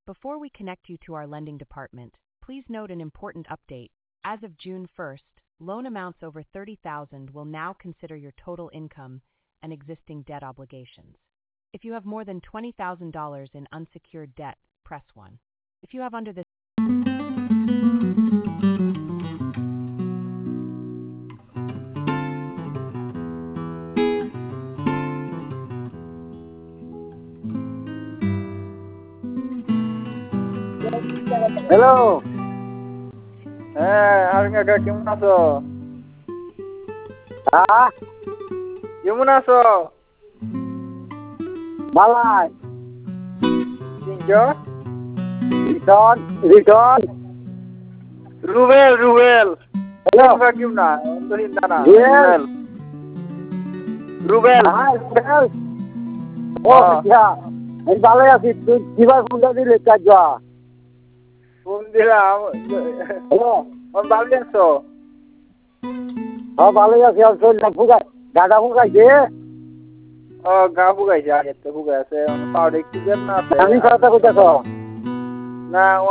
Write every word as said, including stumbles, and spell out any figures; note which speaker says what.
Speaker 1: Before we connect you to our lending department, please note an important update. As of June first, loan amounts over thirty thousand dollars will now consider your total income and existing debt obligations. If you have more than twenty thousand dollars in unsecured debt, press one. If you have under this
Speaker 2: hello, হ্যাঁ আর কাকা কেমন আছো? হ্যাঁ কেমন আছো? বালাই Riton Riton Rubel Rubel hello কেমন না না রুবেল রুবেল হ্যাঁ রুবেল ও আচ্ছা আমি ভালো আছি। তুই কিবার ফোনটা দিলে কাজ ফোন দিলাম। হ্যালো ভালো আছো? হ্যাঁ ভালোই আছি। আর শরীরটা ফুগাই গাটা ফুগাইছে। ও গা ফুগাইছে আগে তো ফুগাই আছে পাউডার একটু দেন না। আমি কথা কইতাছ না